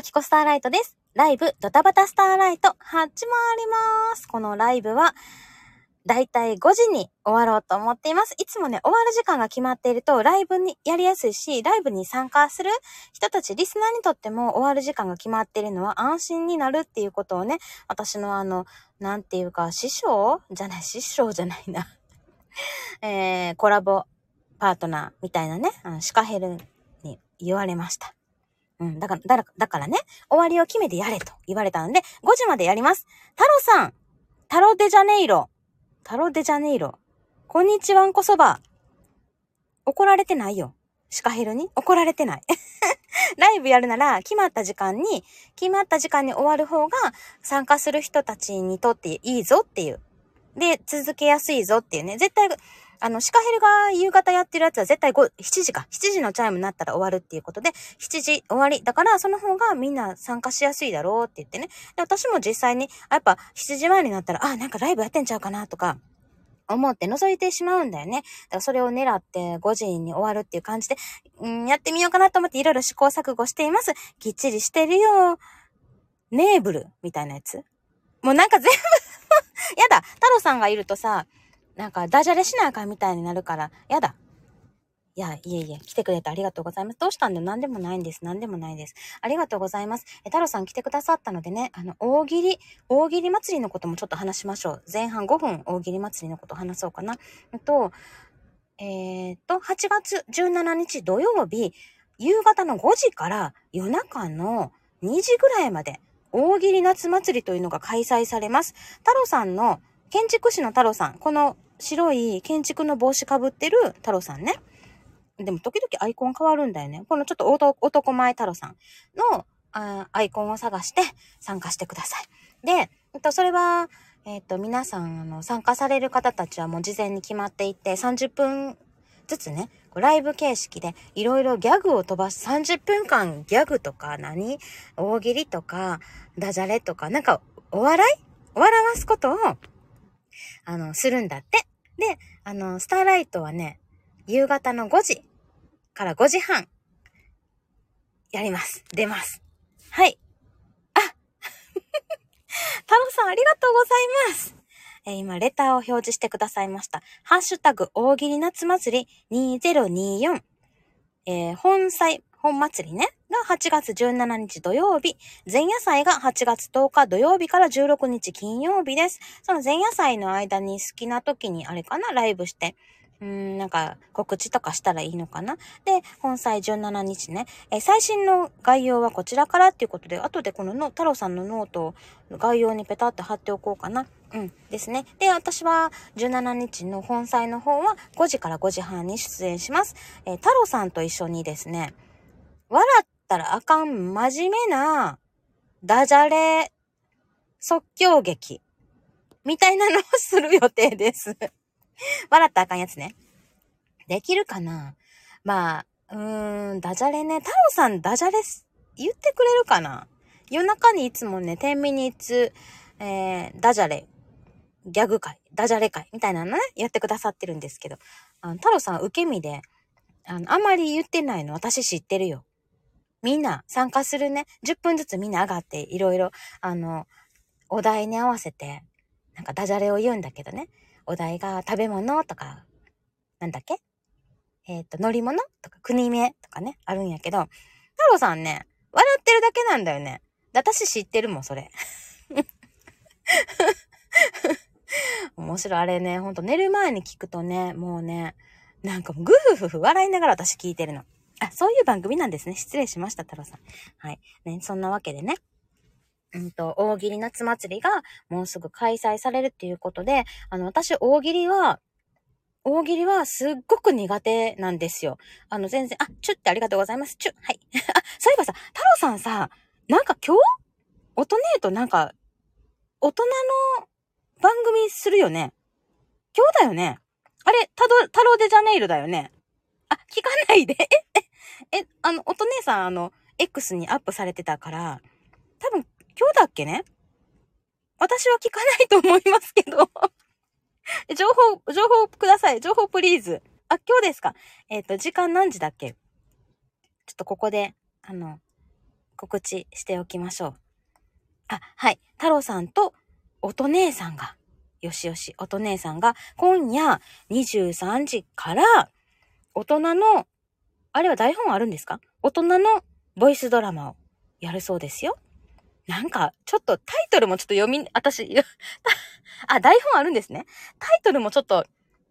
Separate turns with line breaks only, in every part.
きこスターライトです。ライブドタバタスターライト始まります。このライブはだいたい5時に終わろうと思っています。いつもね、終わる時間が決まっているとライブにやりやすいし、ライブに参加する人たち、リスナーにとっても終わる時間が決まっているのは安心になるっていうことをね、私のなんていうか、師匠じゃないな。コラボパートナーみたいなね、シカヘルに言われました。だからね、終わりを決めてやれと言われたので、5時までやります。タロさん、タロデジャネイロ。こんにちはんこそば。怒られてないよ。シカヘルに怒られてない。ライブやるなら、決まった時間に終わる方が、参加する人たちにとっていいぞっていう。で、続けやすいぞっていうね。絶対、シカヘルが夕方やってるやつは絶対7時のチャイムになったら終わるっていうことで、7時終わり。だから、その方がみんな参加しやすいだろうって言ってね。で、私も実際に、やっぱ7時前になったら、なんかライブやってんちゃうかなとか、思って覗いてしまうんだよね。だからそれを狙って5時に終わるっていう感じで、やってみようかなと思っていろいろ試行錯誤しています。きっちりしてるよ。ネーブルみたいなやつ。もうなんか全部やだ。太郎さんがいるとさ、なんかダジャレしなあかんみたいになるから、やだ。いや、いえ、来てくれてありがとうございます。どうしたんだよ。なんでもないです。ありがとうございます。太郎さん来てくださったのでね、大喜利祭りのこともちょっと話しましょう。前半5分大喜利祭りのこと話そうかな。8月17日土曜日、夕方の5時から夜中の2時ぐらいまで、大喜利夏祭りというのが開催されます。太郎さんの、建築士の太郎さん、この白い建築の帽子かぶってる太郎さんね。でも時々アイコン変わるんだよね。このちょっと男前太郎さんのアイコンを探して参加してください。で、それは、皆さん参加される方たちはもう事前に決まっていて、30分ずつね、ライブ形式でいろいろギャグを飛ばす。30分間ギャグとか大喜利とかダジャレとかなんか笑わすことをするんだって。で、スターライトはね、夕方の5時から5時半出ます。はい。太郎さんありがとうございます。今レターを表示してくださいました。ハッシュタグ大喜利夏祭り2024。本祭りね。が8月17日土曜日。前夜祭が8月10日土曜日から16日金曜日です。その前夜祭の間に好きな時にライブして。なんか告知とかしたらいいのかな。で、本祭17日ね。最新の概要はこちらからっていうことで、後でこの太郎さんのノートを概要にペタって貼っておこうかな。ですね。で、私は17日の本祭の方は5時から5時半に出演します。太郎さんと一緒にですね、笑ったらあかん真面目なダジャレ即興劇みたいなのをする予定です。笑ったらあかんやつね。できるかな？まあ、ダジャレね。太郎さんダジャレ言ってくれるかな？夜中にいつもね、10ミニッツ、ダジャレ、ギャグ会、ダジャレ会みたいなのね、やってくださってるんですけど、太郎さん受け身で、あんまり言ってないの私知ってるよ。みんな参加するね、10分ずつみんな上がっていろいろ、お題に合わせて、なんかダジャレを言うんだけどね。お題が食べ物とか、なんだっけ？乗り物とか国名とかね、あるんやけど、太郎さんね、笑ってるだけなんだよね。私知ってるもん、それ。面白い。あれね、ほんと寝る前に聞くとね、もうね、なんかグフフフ笑いながら私聞いてるの。そういう番組なんですね。失礼しました、太郎さん。はい。ね、そんなわけでね。大喜利夏祭りがもうすぐ開催されるっていうことで、私大喜利はすっごく苦手なんですよ。全然、チュってありがとうございます。チュはい。そういえばさ、太郎さんさ、なんか今日音ネートなんか、大人の番組するよね。今日だよね。あれ、太郎デジャネイルだよね。聞かないで。音姉さん、X にアップされてたから、多分、今日だっけね？私は聞かないと思いますけど。情報ください。情報プリーズ。今日ですか？時間何時だっけ？ちょっとここで、 告知しておきましょう。はい。太郎さんと音姉さんが、音姉さんが今夜23時から大人の、あれは台本あるんですか？大人のボイスドラマをやるそうですよ。なんか、ちょっとタイトルもちょっと私、台本あるんですね。タイトルもちょっと、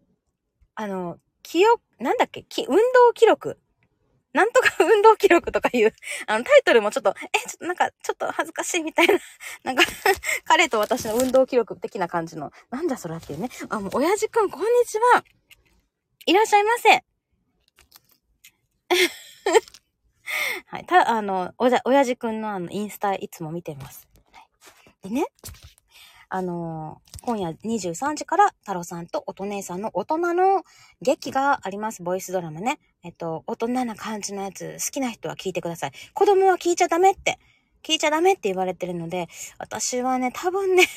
なんだっけ、運動記録。なんとか運動記録とかいう、タイトルもちょっと、ちょっと恥ずかしいみたいな、なんか、彼と私の運動記録的な感じの、なんだそれっていうね。もう、親父くん、こんにちは。いらっしゃいませ。はい。親父くんのインスタいつも見てます。はい、でね、今夜23時から太郎さんと音姉さんの大人の劇があります。ボイスドラマね。大人な感じのやつ、好きな人は聞いてください。子供は聞いちゃダメって言われてるので、私はね、多分ね、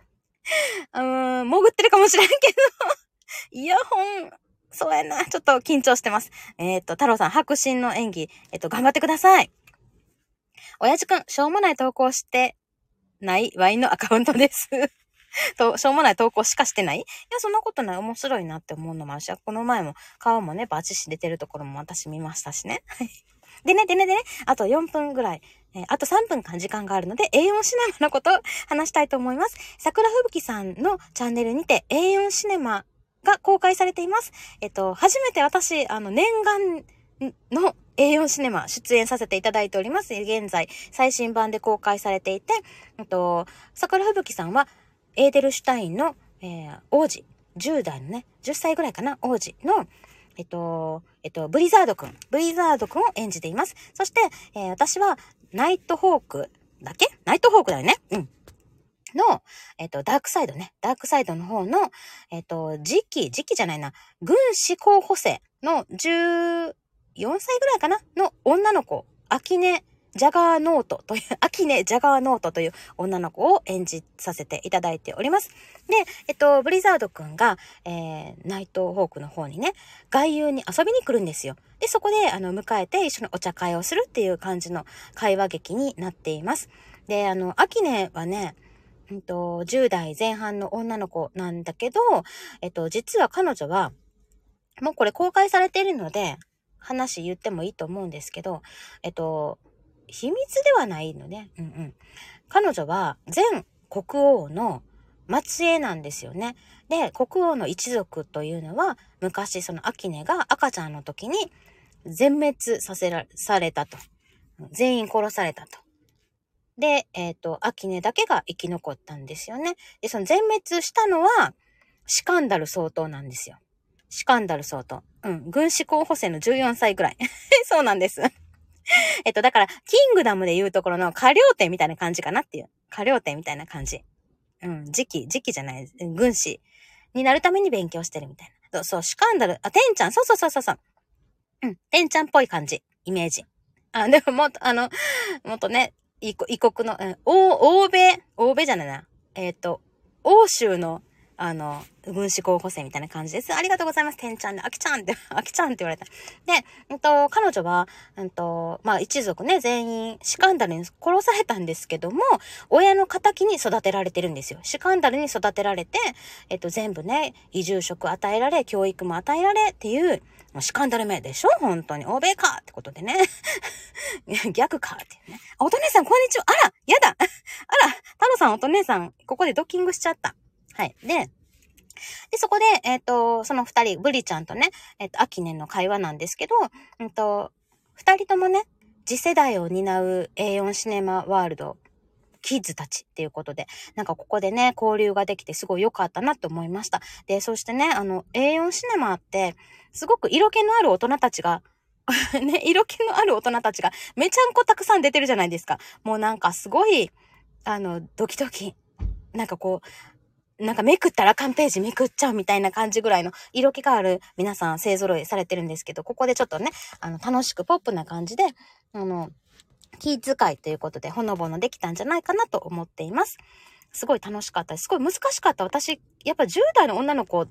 潜ってるかもしれんけど、イヤホン、そうやな、ちょっと緊張してます。太郎さん、迫真の演技、頑張ってください。親父くん、しょうもない投稿してないワインのアカウントです。しょうもない投稿しかしてない？いや、そんなことない。面白いなって思うのもあるし、この前も顔もね、バチシ出てるところも私見ましたしね。でね、あと4分ぐらい、あと3分間時間があるので、A4 シネマのことを話したいと思います。桜吹雪さんのチャンネルにて A4 シネマが公開されています。初めて私、念願の A4 シネマ出演させていただいております。現在、最新版で公開されていて、桜吹雪さんは、エーデルシュタインの、王子、10代のね、10歳ぐらいかな、王子の、ブリザードくんを演じています。そして、私は、ナイトホークだよね。うん。の、ダークサイドの方の、次期じゃないな、軍師候補生の14歳ぐらいかなの女の子、アキネ・ジャガーノートという女の子を演じさせていただいております。で、ブリザードくんが、ナイトホークの方にね、外遊に遊びに来るんですよ。で、そこで、迎えて一緒にお茶会をするっていう感じの会話劇になっています。で、アキネはね、10代前半の女の子なんだけど、実は彼女は、もうこれ公開されているので、話言ってもいいと思うんですけど、秘密ではないのね。彼女は前国王の末裔なんですよね。で、国王の一族というのは、昔そのアキネが赤ちゃんの時に全滅されたと。全員殺されたと。で、アキネだけが生き残ったんですよね。で、その全滅したのは、シカンダル総統なんですよ。シカンダル総統。軍師候補生の14歳ぐらい。そうなんです。だから、キングダムで言うところの過料店みたいな感じかなっていう。過料店みたいな感じ。時期じゃない。軍師になるために勉強してるみたいな。そう、シカンダル、テンちゃん、そう。テンちゃんっぽい感じ。イメージ。でももっとね、異国の、欧米じゃないな。欧州の、軍師候補生みたいな感じです。ありがとうございます。てんちゃんで、あきちゃんって言われた。で、彼女は、一族ね、全員、シカンダルに殺されたんですけども、親の仇に育てられてるんですよ。シカンダルに育てられて、全部ね、移住職与えられ、教育も与えられっていう、シカンダル名でしょ本当に。欧米かってことでね。逆かっていうね。おと姉さん、こんにちは。あらやだ太郎さん、おと姉さん、ここでドッキングしちゃった。はい。で、そこで、その二人、ブリちゃんとね、アキネの会話なんですけど、二人ともね、次世代を担う A4 シネマワールド、キッズたちっていうことで、なんかここでね、交流ができてすごい良かったなと思いました。で、そしてね、A4 シネマって、すごく色気のある大人たちが、ね、色気のある大人たちがめちゃんこたくさん出てるじゃないですか。もうなんかすごい、ドキドキ、なんかこう、なんかめくったら3ページめくっちゃうみたいな感じぐらいの色気がある皆さん勢揃いされてるんですけど、ここでちょっとね、楽しくポップな感じで、気遣いということでほのぼのできたんじゃないかなと思っています。すごい楽しかったです。すごい難しかった。私、やっぱ10代の女の子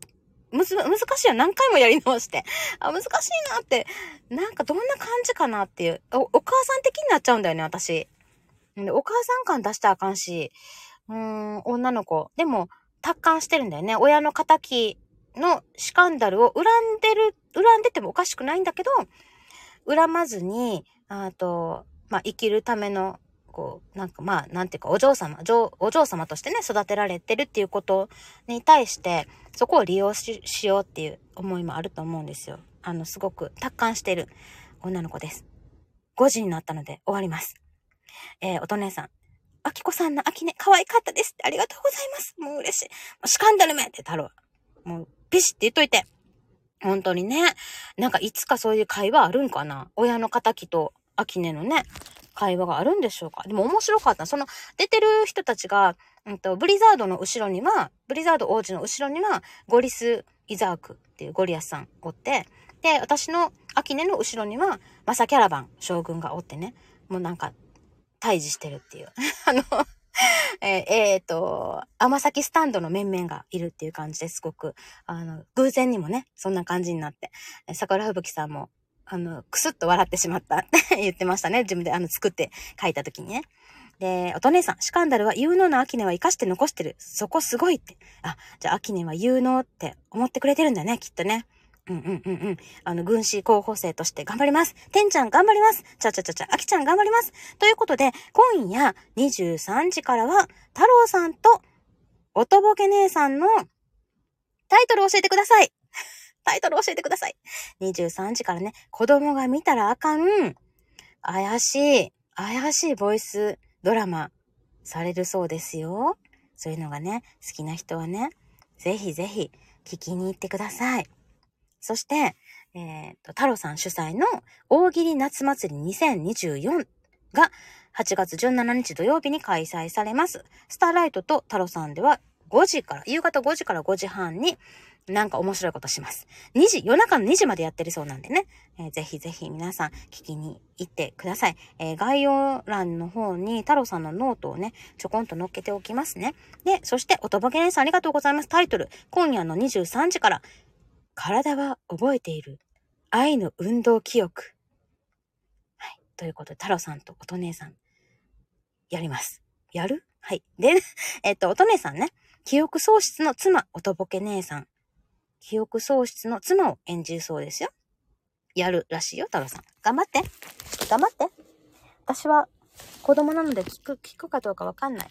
難しいよ。何回もやり直して。難しいなって。なんかどんな感じかなっていう。お母さん的になっちゃうんだよね、私。でお母さん感出したらあかんし、女の子。でも、達観してるんだよね。親の仇のスキャンダルを恨んでてもおかしくないんだけど、恨まずに、生きるための、なんていうか、お嬢様としてね、育てられてるっていうことに対して、そこを利用しようっていう思いもあると思うんですよ。すごく達観してる女の子です。5時になったので終わります。おと姉さん。あきこさんの秋音、可愛かったですって。ありがとうございます。もう嬉しい。スキャンダルめって太郎。もう、ビシって言っといて。本当にね。なんかいつかそういう会話あるんかな？親の仇と秋音のね、会話があるんでしょうか？でも面白かった。出てる人たちが、ブリザード王子の後ろには、ゴリス・イザークっていうゴリアスさんおって、で、私の秋音の後ろには、マサ・キャラバン将軍がおってね、もうなんか、対峙してるっていう。甘崎スタンドの面々がいるっていう感じですごく、偶然にもね、そんな感じになって、桜吹雪さんも、くすっと笑ってしまったって言ってましたね。自分で作って書いた時にね。で、おと姉さん、スキャンダルは有能な秋音は生かして残してる。そこすごいって。じゃあ秋音は有能って思ってくれてるんだね、きっとね。軍師候補生として頑張ります。てんちゃん頑張ります。あきちゃん頑張ります。ということで、今夜23時からは、太郎さんと、おとぼけ姉さんのタイトル教えてください。タイトル教えてください。23時からね、子供が見たらあかん、怪しいボイスドラマされるそうですよ。そういうのがね、好きな人はね、ぜひぜひ聞きに行ってください。そして、太郎さん主催の大喜利夏祭り2024が8月17日土曜日に開催されます。スターライトと太郎さんでは夕方5時から5時半になんか面白いことします。夜中の2時までやってるそうなんでね。ぜひぜひ皆さん聞きに行ってください。概要欄の方に太郎さんのノートをね、ちょこんと載っけておきますね。で、そしておとぼけ姉さんありがとうございます。タイトル、今夜の23時から、体は覚えている。愛の運動記憶。はい。ということで、太郎さんとおと姉さん、やります。やる？はい。で、おと姉さんね、記憶喪失の妻、おとぼけ姉さん。記憶喪失の妻を演じるそうですよ。やるらしいよ、太郎さん。頑張って。頑張って。私は子供なので聞くかどうかわかんない。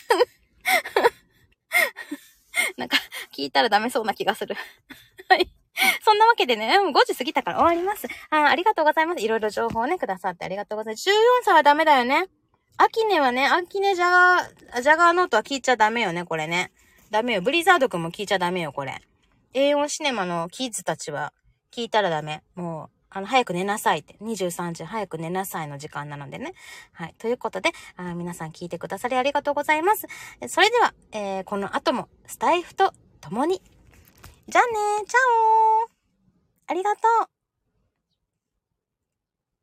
なんか、聞いたらダメそうな気がする。はい。そんなわけでね、5時過ぎたから終わります。ありがとうございます。いろいろ情報をね、くださってありがとうございます。14歳はダメだよね。秋音はね、ジャガーノートは聞いちゃダメよね、これね。ダメよ。ブリザードくんも聞いちゃダメよ、これ。A4 シネマのキッズたちは聞いたらダメ。もう、早く寝なさいって。23時早く寝なさいの時間なのでね。はい。ということで、皆さん聞いてくださりありがとうございます。それでは、この後もスタイフと共に。じゃあねー、チャオー。ありがとう。